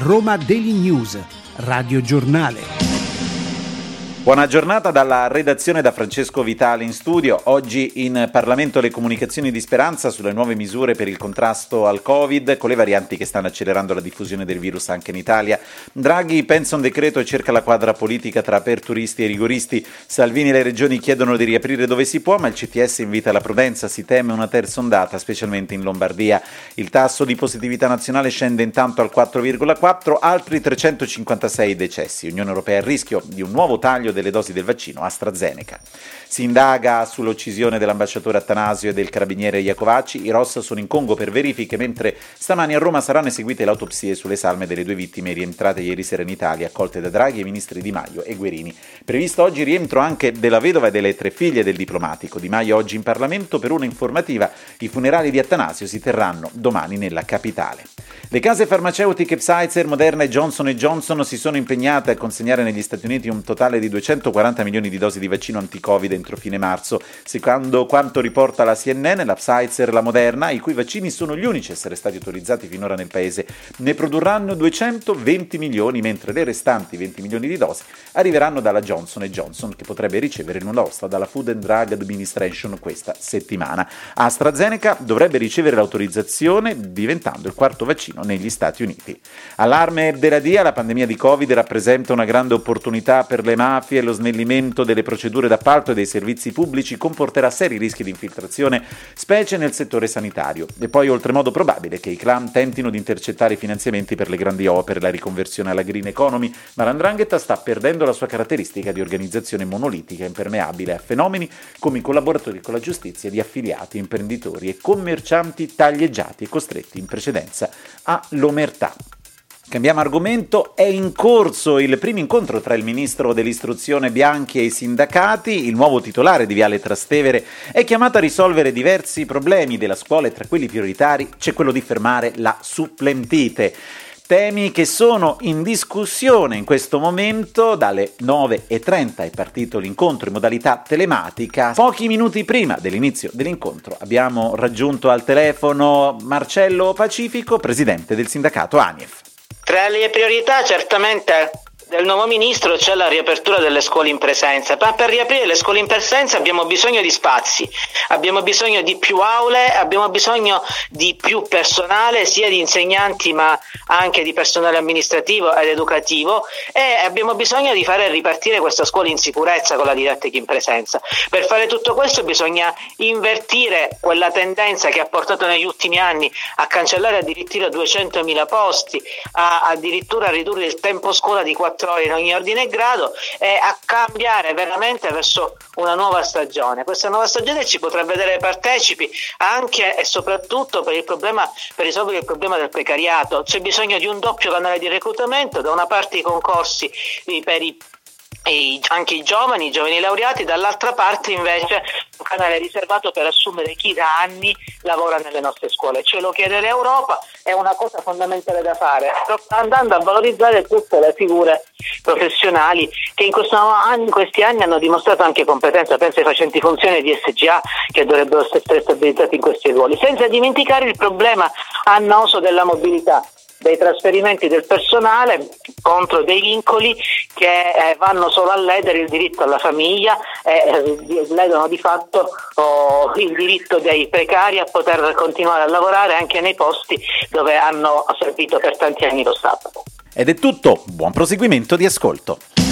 Roma Daily News, Radio Giornale. Buona giornata dalla redazione, da Francesco Vitale in studio. Oggi in Parlamento le comunicazioni di Speranza sulle nuove misure per il contrasto al Covid, con le varianti che stanno accelerando la diffusione del virus anche in Italia. Draghi pensa un decreto e cerca la quadra politica tra aperturisti e rigoristi. Salvini e le regioni chiedono di riaprire dove si può, ma il CTS invita alla prudenza, si teme una terza ondata, specialmente in Lombardia. Il tasso di positività nazionale scende intanto al 4,4, altri 356 decessi. Unione Europea a rischio di un nuovo taglio delle dosi del vaccino AstraZeneca. Si indaga sull'uccisione dell'ambasciatore Attanasio e del carabiniere Iacovacci. I ROS sono in Congo per verifiche, mentre stamani a Roma saranno eseguite le autopsie sulle salme delle due vittime rientrate ieri sera in Italia, accolte da Draghi e i ministri Di Maio e Guerini. Previsto oggi il rientro anche della vedova e delle 3 figlie del diplomatico. Di Maio oggi in Parlamento per una informativa. I funerali di Attanasio si terranno domani nella capitale. Le case farmaceutiche Pfizer, Moderna e Johnson & Johnson si sono impegnate a consegnare negli Stati Uniti un totale di 240 milioni di dosi di vaccino anti-Covid entro fine marzo. Secondo quanto riporta la CNN, la Pfizer e la Moderna, i cui vaccini sono gli unici a essere stati autorizzati finora nel paese, ne produrranno 220 milioni, mentre le restanti 20 milioni di dosi arriveranno dalla Johnson & Johnson, che potrebbe ricevere il nulla osta dalla Food and Drug Administration questa settimana. AstraZeneca dovrebbe ricevere l'autorizzazione diventando il quarto vaccino negli Stati Uniti. Allarme della DIA, la pandemia di Covid rappresenta una grande opportunità per le mafie e lo snellimento delle procedure d'appalto e dei servizi pubblici comporterà seri rischi di infiltrazione, specie nel settore sanitario. E poi oltremodo probabile che i clan tentino di intercettare i finanziamenti per le grandi opere, la riconversione alla green economy, ma l''ndrangheta sta perdendo la sua caratteristica di organizzazione monolitica e impermeabile a fenomeni come i collaboratori con la giustizia di affiliati, imprenditori e commercianti taglieggiati e costretti in precedenza all'omertà. Cambiamo argomento, è in corso il primo incontro tra il ministro dell'istruzione Bianchi e i sindacati. Il nuovo titolare di Viale Trastevere è chiamato a risolvere diversi problemi della scuola e tra quelli prioritari c'è quello di fermare la supplentite. Temi che sono in discussione in questo momento. Dalle 9:30 è partito l'incontro in modalità telematica. Pochi minuti prima dell'inizio dell'incontro abbiamo raggiunto al telefono Marcello Pacifico, presidente del sindacato ANIEF. Tra le priorità certamente del nuovo ministro c'è la riapertura delle scuole in presenza, ma per riaprire le scuole in presenza abbiamo bisogno di spazi, abbiamo bisogno di più aule, abbiamo bisogno di più personale, sia di insegnanti ma anche di personale amministrativo ed educativo, e abbiamo bisogno di fare ripartire questa scuola in sicurezza con la didattica in presenza. Per fare tutto questo bisogna invertire quella tendenza che ha portato negli ultimi anni a cancellare addirittura 200.000 posti, addirittura a ridurre il tempo scuola di 4 ore in ogni ordine e grado, e a cambiare veramente verso una nuova stagione. Questa nuova stagione ci potrà vedere partecipi anche e soprattutto per risolvere il problema del precariato. C'è bisogno di un doppio canale di reclutamento: da una parte i concorsi per anche i giovani laureati, dall'altra parte invece un canale riservato per assumere chi da anni lavora nelle nostre scuole. Ce lo chiede l'Europa, è una cosa fondamentale da fare, andando a valorizzare tutte le figure professionali che in questi anni hanno dimostrato anche competenza. Penso ai facenti funzione di SGA, che dovrebbero essere stabilizzati in questi ruoli, senza dimenticare il problema annoso della mobilità, dei trasferimenti del personale contro dei vincoli che vanno solo a ledere il diritto alla famiglia e ledono di fatto il diritto dei precari a poter continuare a lavorare anche nei posti dove hanno servito per tanti anni lo Stato. Ed è tutto, buon proseguimento di ascolto.